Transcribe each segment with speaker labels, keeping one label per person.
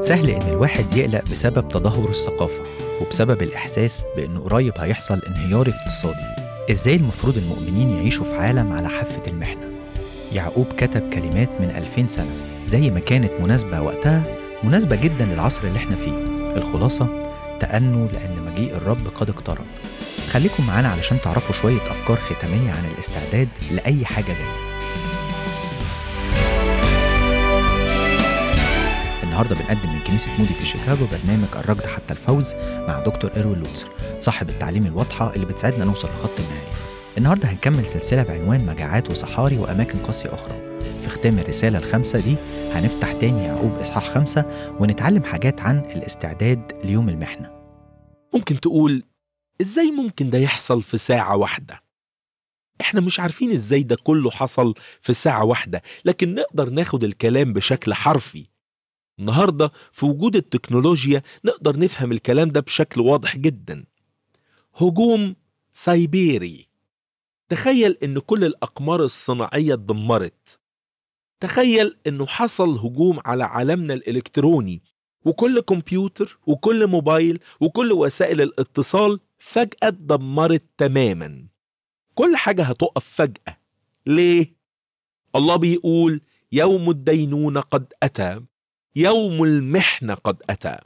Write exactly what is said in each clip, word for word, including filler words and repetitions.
Speaker 1: سهل إن الواحد يقلق بسبب تدهور الثقافة وبسبب الإحساس بإنه قريب هيحصل انهيار اقتصادي. إزاي المفروض المؤمنين يعيشوا في عالم على حافة المحنة؟ يعقوب كتب كلمات من ألفين سنة زي ما كانت مناسبة وقتها مناسبة جدا للعصر اللي احنا فيه. الخلاصة تأنوا لأن مجيء الرب قد اقترب. خليكم معانا علشان تعرفوا شوية أفكار ختامية عن الاستعداد لأي حاجة جاية. النهارده بنقدم من كنيسة مودي في شيكاغو برنامج الركض حتى الفوز مع دكتور إيروين لوتسر صاحب التعليم الواضحة اللي بتساعدنا نوصل لخط النهاية. النهارده هنكمل سلسلة بعنوان مجاعات وصحاري وأماكن قاسية أخرى. في ختام الرسالة الخامسة دي هنفتح تاني يعقوب إصحاح خمسة ونتعلم حاجات عن الاستعداد ليوم المحنة.
Speaker 2: ممكن تقول إزاي ممكن ده يحصل في ساعة واحدة؟ إحنا مش عارفين إزاي ده كله حصل في ساعة واحدة، لكن نقدر ناخد الكلام بشكل حرفي. النهاردة في وجود التكنولوجيا نقدر نفهم الكلام ده بشكل واضح جدا. هجوم سايبيري. تخيل إن كل الأقمار الصناعية اتدمرت. تخيل إنه حصل هجوم على عالمنا الإلكتروني، وكل كمبيوتر وكل موبايل وكل وسائل الاتصال فجأة اتدمرت تماما. كل حاجة هتقف فجأة. ليه؟ الله بيقول يوم الدينونة قد أتى، يوم المحنة قد أتى.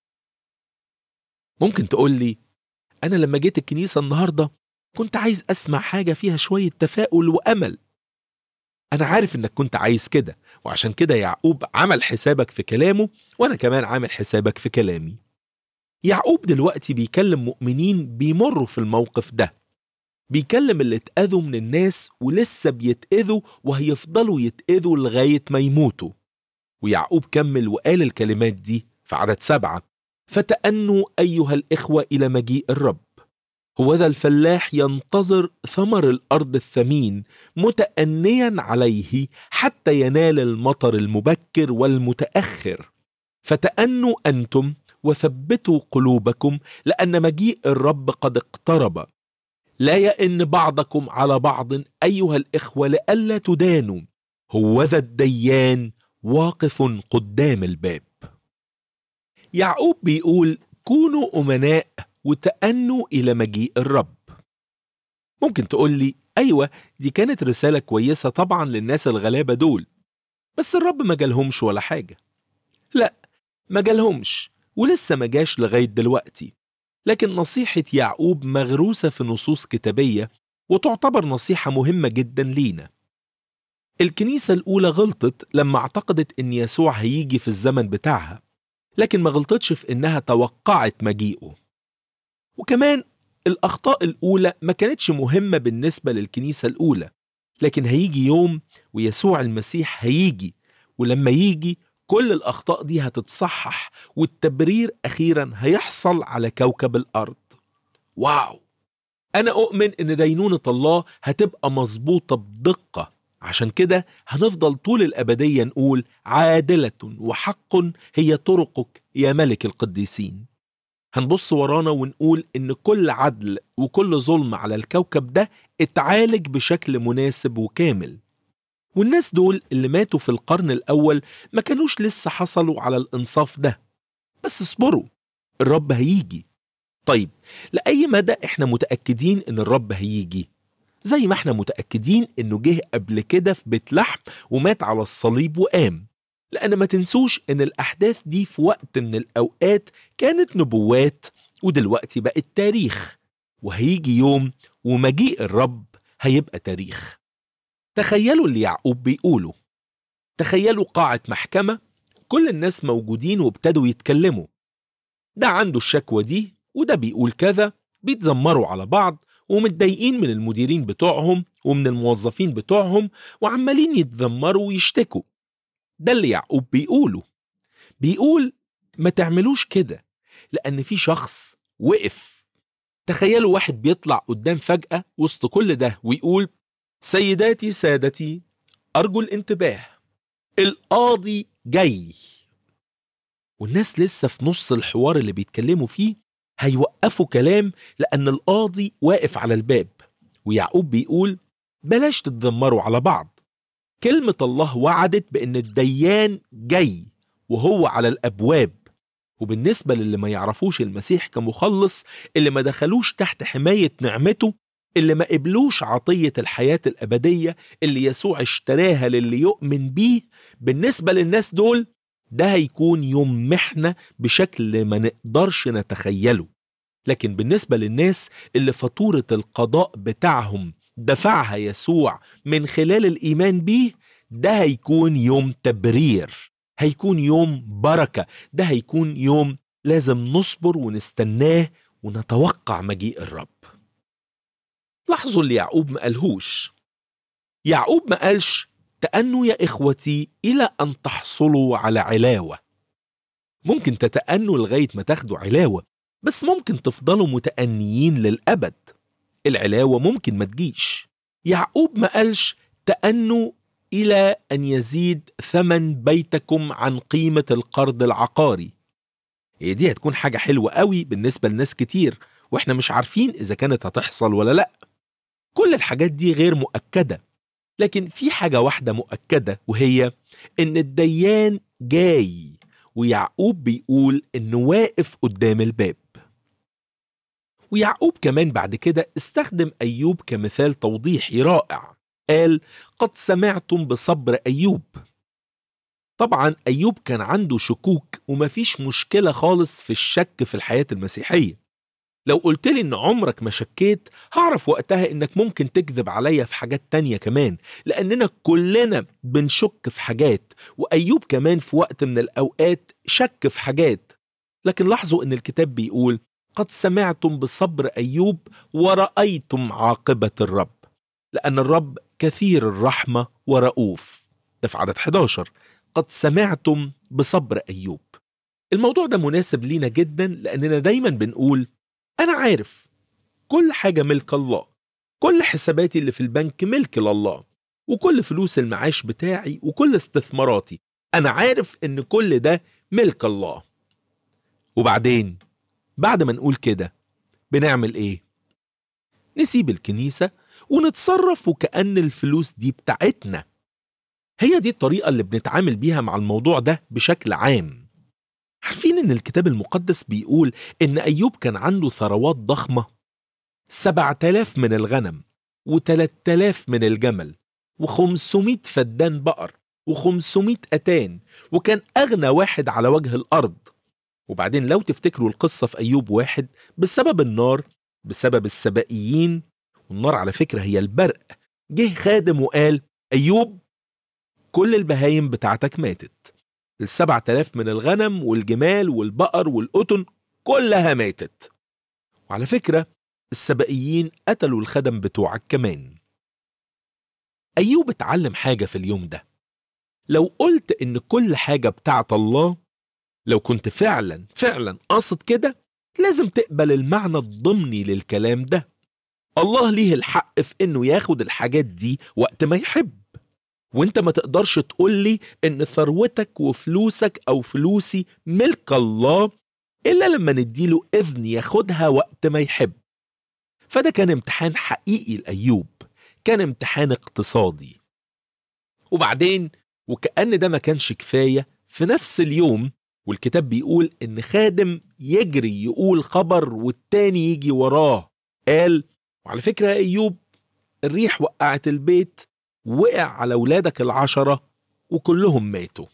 Speaker 2: ممكن تقول لي أنا لما جيت الكنيسة النهاردة كنت عايز أسمع حاجة فيها شوية تفاؤل وأمل. أنا عارف إنك كنت عايز كده، وعشان كده يعقوب عمل حسابك في كلامه، وأنا كمان عامل حسابك في كلامي. يعقوب دلوقتي بيكلم مؤمنين بيمروا في الموقف ده، بيكلم اللي اتأذوا من الناس ولسه بيتأذوا وهيفضلوا يتأذوا لغاية ما يموتوا. ويعقوب كمل وقال الكلمات دي في عدد سبعة: فتأنوا أيها الإخوة إلى مجيء الرب، هو ذا الفلاح ينتظر ثمر الأرض الثمين متأنيا عليه حتى ينال المطر المبكر والمتأخر. فتأنوا أنتم وثبتوا قلوبكم لأن مجيء الرب قد اقترب. لا يئن بعضكم على بعض أيها الإخوة لئلا تدانوا، هو ذا الديان واقف قدام الباب. يعقوب بيقول كونوا أمناء وتأنوا إلى مجيء الرب. ممكن تقول لي أيوة دي كانت رسالة كويسة طبعا للناس الغلابة دول، بس الرب ما جالهمش ولا حاجة. لا، ما جالهمش ولسه ما جاش لغاية دلوقتي، لكن نصيحة يعقوب مغروسة في نصوص كتابية وتعتبر نصيحة مهمة جدا لينا. الكنيسة الأولى غلطت لما اعتقدت إن يسوع هيجي في الزمن بتاعها، لكن ما غلطتش في إنها توقعت مجيئه. وكمان الأخطاء الأولى ما كانتش مهمة بالنسبة للكنيسة الأولى، لكن هيجي يوم ويسوع المسيح هيجي، ولما يجي كل الأخطاء دي هتتصحح، والتبرير أخيرا هيحصل على كوكب الأرض. واو! أنا أؤمن إن دينونة الله هتبقى مظبوطة بدقة، عشان كده هنفضل طول الأبدية نقول عادلة وحق هي طرقك يا ملك القديسين. هنبص ورانا ونقول إن كل عدل وكل ظلم على الكوكب ده اتعالج بشكل مناسب وكامل. والناس دول اللي ماتوا في القرن الأول ما كانوش لسه حصلوا على الإنصاف ده، بس اصبروا، الرب هيجي. طيب لأي مدى احنا متأكدين إن الرب هيجي؟ زي ما احنا متأكدين إنه جه قبل كده في بيت لحم ومات على الصليب وقام، لأن ما تنسوش إن الأحداث دي في وقت من الأوقات كانت نبوات ودلوقتي بقت تاريخ، وهيجي يوم ومجيء الرب هيبقى تاريخ. تخيلوا اللي يعقوب بيقوله. تخيلوا قاعة محكمة، كل الناس موجودين وابتدوا يتكلموا، ده عنده الشكوى دي وده بيقول كذا، بيتذمروا على بعض ومتضايقين من المديرين بتوعهم ومن الموظفين بتوعهم وعمالين يتذمروا ويشتكوا. ده اللي يعقوب بيقوله. بيقول ما تعملوش كده، لأن في شخص وقف. تخيلوا واحد بيطلع قدام فجأة وسط كل ده ويقول سيداتي سادتي أرجو الانتباه، القاضي جاي. والناس لسه في نص الحوار اللي بيتكلموا فيه هيوقفوا كلام لأن القاضي واقف على الباب. ويعقوب بيقول بلاش تتذمروا على بعض، كلمة الله وعدت بأن الديان جاي وهو على الأبواب. وبالنسبة للي ما يعرفوش المسيح كمخلص، اللي ما دخلوش تحت حماية نعمته، اللي ما قبلوش عطية الحياة الأبدية اللي يسوع اشتراها للي يؤمن بيه، بالنسبة للناس دول ده هيكون يوم محنة بشكل ما نقدرش نتخيله. لكن بالنسبة للناس اللي فاتورة القضاء بتاعهم دفعها يسوع من خلال الإيمان بيه، ده هيكون يوم تبرير، هيكون يوم بركة، ده هيكون يوم لازم نصبر ونستناه ونتوقع مجيء الرب. لاحظوا اللي يعقوب ما قالهوش. يعقوب ما قالش تأنوا يا إخوتي إلى أن تحصلوا على علاوة. ممكن تتأنوا لغاية ما تاخدوا علاوة، بس ممكن تفضلوا متأنيين للأبد. العلاوة ممكن ما تجيش. يعقوب ما قالش تأنوا إلى أن يزيد ثمن بيتكم عن قيمة القرض العقاري. هي دي هتكون حاجة حلوة قوي بالنسبة لناس كتير، وإحنا مش عارفين إذا كانت هتحصل ولا لأ. كل الحاجات دي غير مؤكدة، لكن في حاجة واحدة مؤكدة، وهي إن الديان جاي، ويعقوب بيقول إنه واقف قدام الباب. ويعقوب كمان بعد كده استخدم أيوب كمثال توضيحي رائع. قال قد سمعتم بصبر أيوب. طبعا أيوب كان عنده شكوك، ومفيش مشكلة خالص في الشك في الحياة المسيحية. لو قلت لي إن عمرك ما شكيت، هعرف وقتها إنك ممكن تكذب عليا في حاجات تانية كمان، لأننا كلنا بنشك في حاجات، وأيوب كمان في وقت من الأوقات شك في حاجات. لكن لاحظوا إن الكتاب بيقول قد سمعتم بصبر أيوب ورأيتم عاقبة الرب، لأن الرب كثير الرحمة ورؤوف. ده في عدد إحدى عشر. قد سمعتم بصبر أيوب. الموضوع ده مناسب لينا جدا، لأننا دايما بنقول أنا عارف كل حاجة ملك الله، كل حساباتي اللي في البنك ملك لله، وكل فلوس المعاش بتاعي وكل استثماراتي أنا عارف إن كل ده ملك الله. وبعدين بعد ما نقول كده بنعمل إيه؟ نسيب الكنيسة ونتصرف وكأن الفلوس دي بتاعتنا. هي دي الطريقة اللي بنتعامل بيها مع الموضوع ده بشكل عام. عارفين إن الكتاب المقدس بيقول إن أيوب كان عنده ثروات ضخمة، سبعة آلاف من الغنم وثلاثة آلاف من الجمل وخمسمائة فدان بقر وخمسمائة أتان، وكان أغنى واحد على وجه الأرض. وبعدين لو تفتكروا القصة في أيوب واحد، بسبب النار، بسبب السبائيين، والنار على فكرة هي البرق، جه خادم وقال أيوب كل البهايم بتاعتك ماتت، السبعة آلاف من الغنم والجمال والبقر والقطن كلها ماتت. وعلى فكرة السبائيين قتلوا الخدم بتوعك كمان. أيوب اتعلم حاجة في اليوم ده. لو قلت إن كل حاجة بتاعت الله، لو كنت فعلا فعلا قاصد كده، لازم تقبل المعنى الضمني للكلام ده. الله ليه الحق في إنه ياخد الحاجات دي وقت ما يحب، وانت ما تقدرش تقولي إن ثروتك وفلوسك أو فلوسي ملك الله إلا لما نديله إذن ياخدها وقت ما يحب. فده كان امتحان حقيقي لأيوب، كان امتحان اقتصادي. وبعدين وكأن ده ما كانش كفاية، في نفس اليوم والكتاب بيقول إن خادم يجري يقول خبر والتاني يجي وراه، قال وعلى فكرة يا أيوب الريح وقعت البيت، وقع على ولادك العشرة وكلهم ماتوا.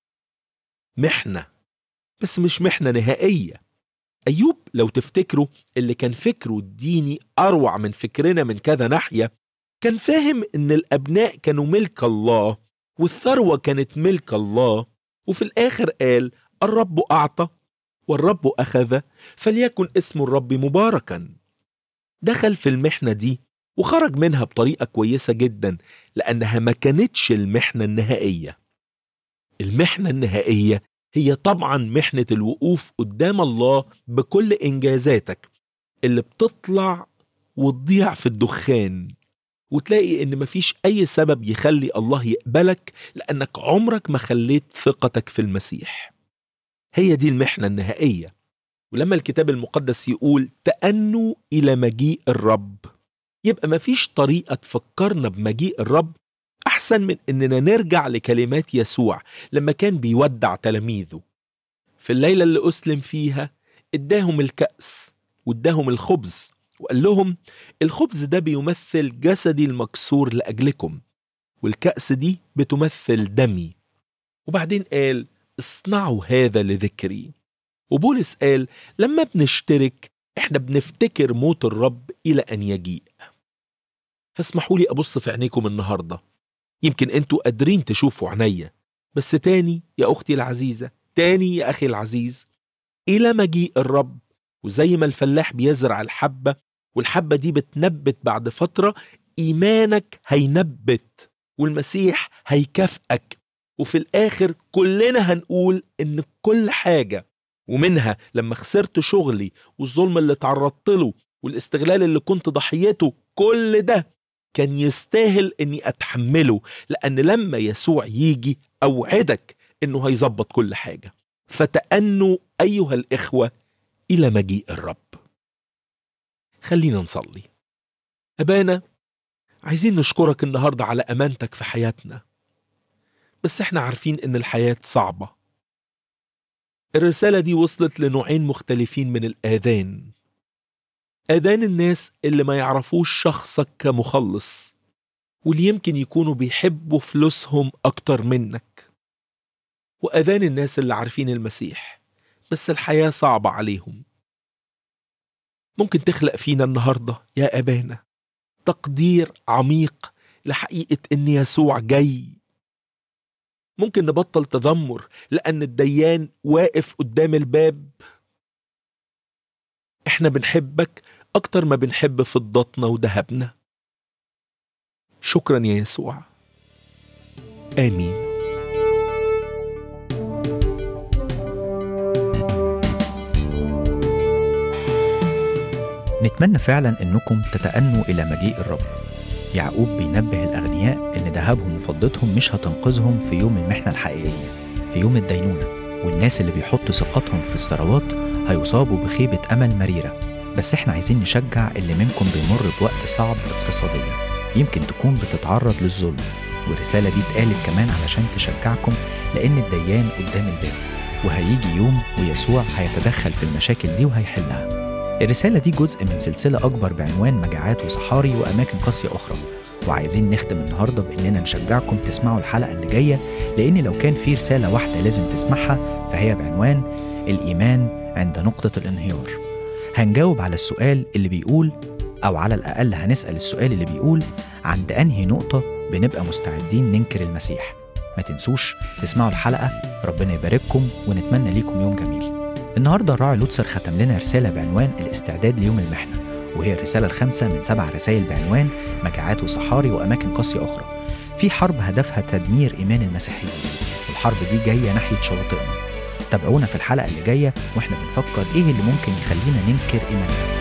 Speaker 2: محنة، بس مش محنة نهائية. أيوب لو تفتكروا اللي كان فكره الديني أروع من فكرنا من كذا ناحية، كان فاهم إن الأبناء كانوا ملك الله والثروة كانت ملك الله، وفي الآخر قال الرب أعطى والرب أخذ فليكن اسم الرب مباركا. دخل في المحنة دي وخرج منها بطريقة كويسة جدا، لأنها ما كانتش المحنة النهائية. المحنة النهائية هي طبعا محنة الوقوف قدام الله بكل إنجازاتك اللي بتطلع وتضيع في الدخان، وتلاقي إن مفيش أي سبب يخلي الله يقبلك، لأنك عمرك ما خليت ثقتك في المسيح. هي دي المحنة النهائية. ولما الكتاب المقدس يقول تأنوا إلى مجيء الرب، يبقى مفيش طريقة تفكرنا بمجيء الرب أحسن من إننا نرجع لكلمات يسوع لما كان بيودع تلاميذه. في الليلة اللي أسلم فيها إداهم الكأس وإداهم الخبز وقال لهم الخبز ده بيمثل جسدي المكسور لأجلكم، والكأس دي بتمثل دمي. وبعدين قال اصنعوا هذا لذكري. وبولس قال لما بنشترك احنا بنفتكر موت الرب إلى أن يجيء. فاسمحوا لي أبص في عينيكم النهاردة. يمكن أنتوا قادرين تشوفوا عينيا، بس تاني يا أختي العزيزة، تاني يا أخي العزيز، إلى مجيء الرب. وزي ما الفلاح بيزرع الحبة والحبة دي بتنبت بعد فترة، إيمانك هينبت والمسيح هيكافئك، وفي الآخر كلنا هنقول إن كل حاجة، ومنها لما خسرت شغلي والظلم اللي تعرضت له والاستغلال اللي كنت ضحيته، كل ده كان يستاهل إني أتحمله، لأن لما يسوع يجي أوعدك إنه هيظبط كل حاجة. فتأنوا أيها الإخوة إلى مجيء الرب. خلينا نصلي. أبانا، عايزين نشكرك النهاردة على أمانتك في حياتنا، بس احنا عارفين إن الحياة صعبة. الرسالة دي وصلت لنوعين مختلفين من الآذان. آذان الناس اللي ما يعرفوش شخصك كمخلص، واللي يمكن يكونوا بيحبوا فلوسهم أكتر منك، وآذان الناس اللي عارفين المسيح بس الحياة صعبة عليهم. ممكن تخلق فينا النهاردة يا أبانا تقدير عميق لحقيقة إن يسوع جاي. ممكن نبطل تذمر لأن الديان واقف قدام الباب. إحنا بنحبك أكتر ما بنحب فضتنا وذهبنا. شكرا يا يسوع، آمين.
Speaker 1: نتمنى فعلا أنكم تتأنوا إلى مجيء الرب. يعقوب بينبه الأغنياء أن ذهبهم وفضتهم مش هتنقذهم في يوم المحنة الحقيقية، في يوم الدينونة. والناس اللي بيحطوا ثقتهم في الثروات هيصابوا بخيبة أمل مريرة. بس احنا عايزين نشجع اللي منكم بيمر بوقت صعب اقتصاديا، يمكن تكون بتتعرض للظلم. والرسالة دي اتقالت كمان علشان تشجعكم، لأن الديان قدام الباب وهيجي يوم ويسوع هيتدخل في المشاكل دي وهيحلها. الرسالة دي جزء من سلسلة أكبر بعنوان مجاعات وصحاري وأماكن قاسية أخرى، وعايزين نختم النهاردة بإننا نشجعكم تسمعوا الحلقة اللي جاية، لأن لو كان في رسالة واحدة لازم تسمعها فهي بعنوان الإيمان عند نقطة الانهيار. هنجاوب على السؤال اللي بيقول، أو على الأقل هنسأل السؤال اللي بيقول عند أنهي نقطة بنبقى مستعدين ننكر المسيح. ما تنسوش تسمعوا الحلقة. ربنا يبارككم ونتمنى ليكم يوم جميل. النهاردة الراعي لوتسر ختم لنا رسالة بعنوان الاستعداد ليوم المحنة، وهي الرسالة الخامسة من سبع رسائل بعنوان مجاعات وصحاري وأماكن قاسية أخرى. في حرب هدفها تدمير إيمان المسيحيين، والحرب دي جاية ناحية شواطئنا. تابعونا في الحلقة اللي جاية وإحنا بنفكر إيه اللي ممكن يخلينا ننكر إيماننا.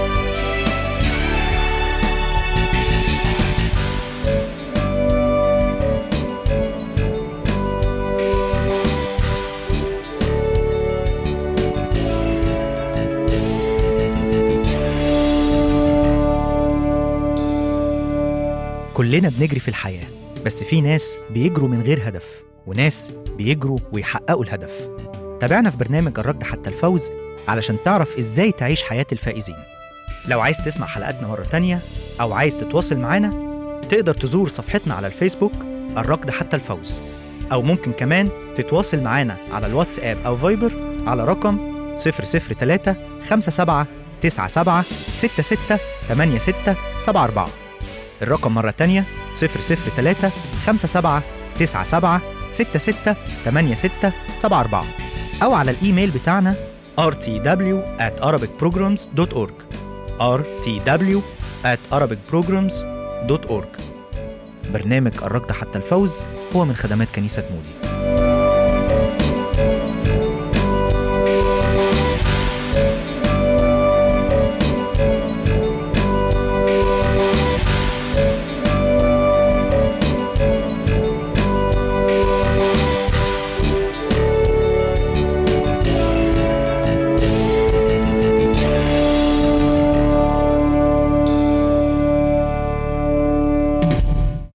Speaker 1: كلنا بنجري في الحياة، بس في ناس بيجروا من غير هدف، وناس بيجروا ويحققوا الهدف. تابعنا في برنامج الركض حتى الفوز علشان تعرف إزاي تعيش حياة الفائزين. لو عايز تسمع حلقاتنا مرة تانية أو عايز تتواصل معنا، تقدر تزور صفحتنا على الفيسبوك الركض حتى الفوز، أو ممكن كمان تتواصل معنا على الواتساب أو فايبر على رقم صفر صفر ثلاثة خمسة سبعة تسعة سبعة ستة ستة ثمانية ستة سبعة أربعة. الرقم مرة تانية صفر صفر ثلاثة خمسة سبعة تسعة سبعة ستة ستة ثمانية ستة سبعة أربعة، أو على الإيميل بتاعنا آر تي دبليو آت أرابيك بروجرامز دوت أورج آر تي دبليو آت أرابيك بروجرامز دوت أورج. برنامج الركض حتى الفوز هو من خدمات كنيسة مودي.